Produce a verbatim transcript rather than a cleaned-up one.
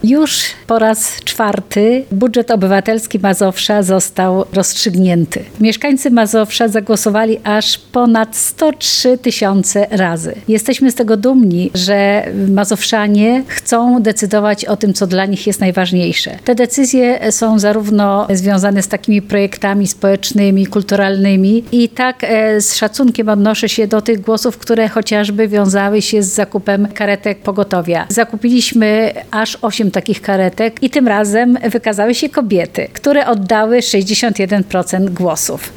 Już po raz czwarty budżet obywatelski Mazowsza został rozstrzygnięty. Mieszkańcy Mazowsza zagłosowali aż ponad sto trzy tysiące razy. Jesteśmy z tego dumni, że Mazowszanie chcą decydować o tym, co dla nich jest najważniejsze. Te decyzje są zarówno związane z takimi projektami społecznymi, kulturalnymi i tak e, z szacunkiem odnoszę się do tych głosów, które chociażby wiązały się z zakupem karetek pogotowia. Zakupiliśmy aż osiem takich karetek i tym razem wykazały się kobiety, które oddały sześćdziesiąt jeden procent głosów.